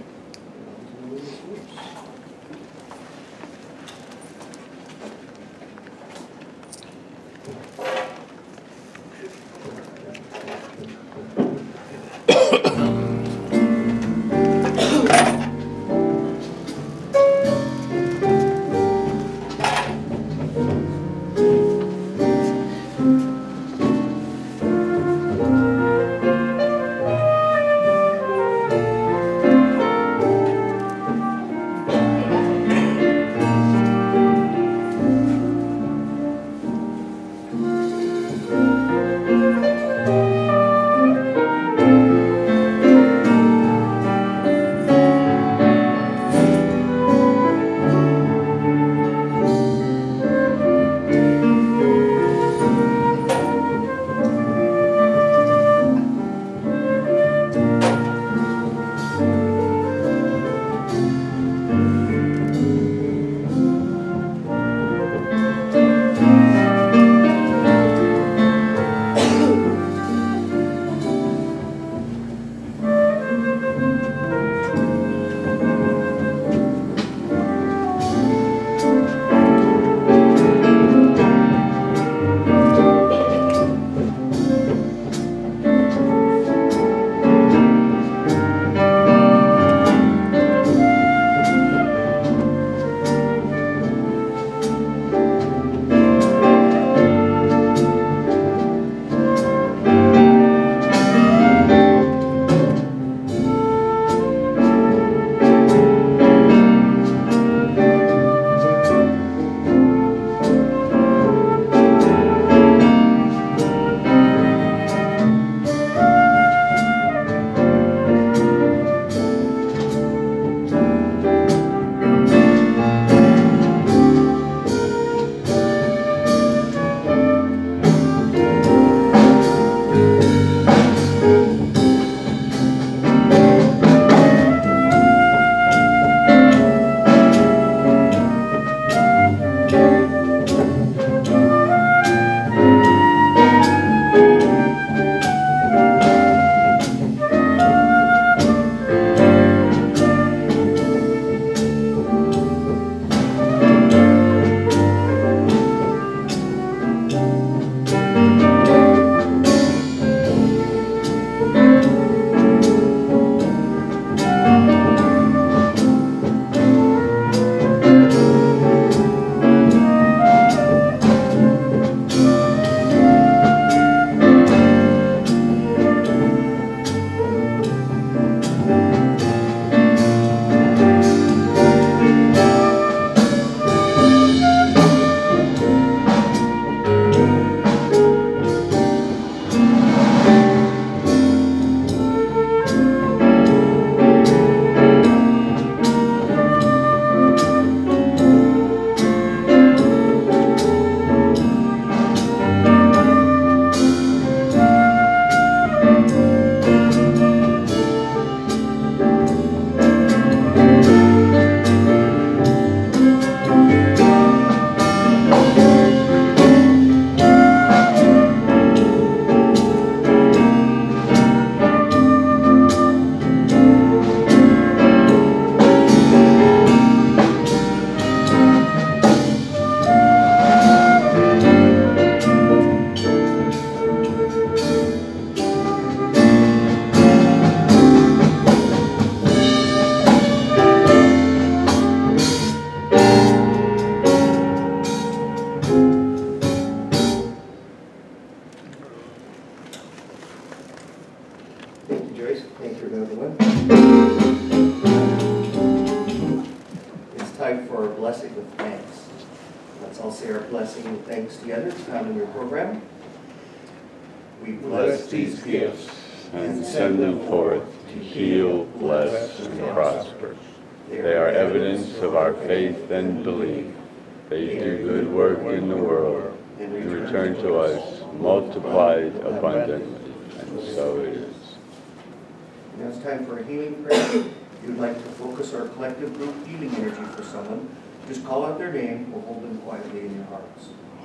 all say our blessing and thanks together. It's found in your program. We Bless these gifts and send them forth to heal, bless, and prosper. They are evidence of our faith and belief. They do good work in the world and return to us multiplied abundantly. And so it is. Now it's time for a healing prayer. If you'd like to focus our collective group healing energy for someone, just call out their name or hold them quietly in your hearts.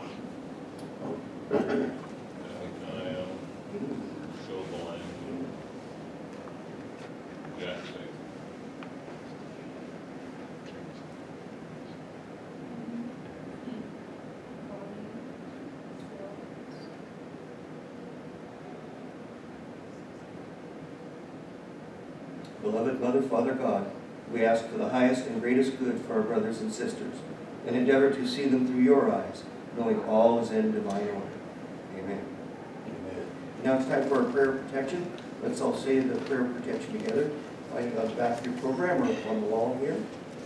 Beloved Mother, Father God, we ask for the highest and greatest good for our brothers and sisters, and endeavor to see them through your eyes, knowing all is in divine order. Amen. Amen. Now it's time for our prayer of protection. Let's all say the prayer of protection together. Finding on the back of your program or on the wall here.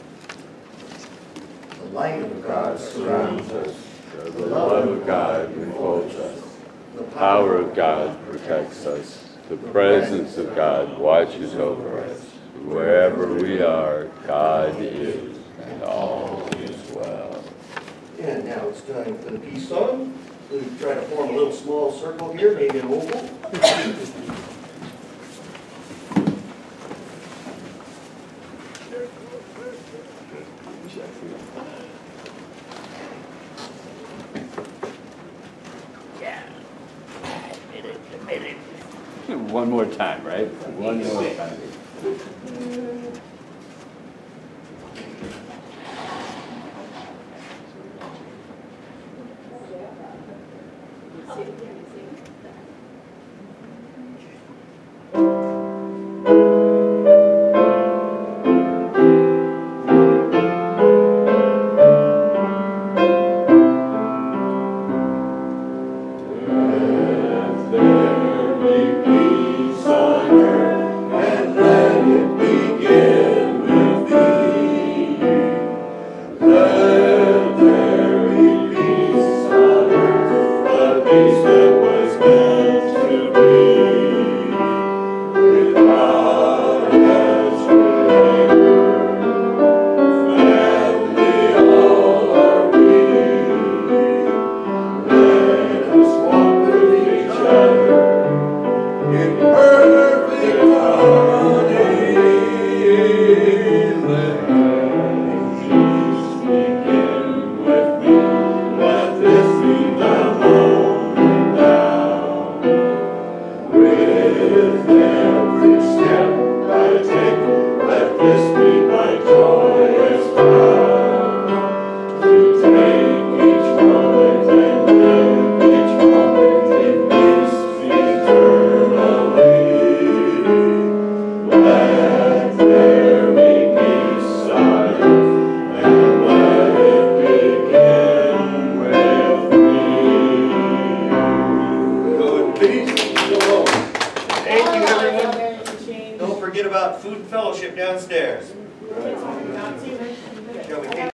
The light of God surrounds us. The love of God enfolds us. The power of God protects us. The presence of God watches over us. Wherever we are, God is, and all is well. And now it's time for the peace song. We'll try to form a little small circle here, maybe an oval. One more time, right? One more time. Don't forget about food and fellowship downstairs.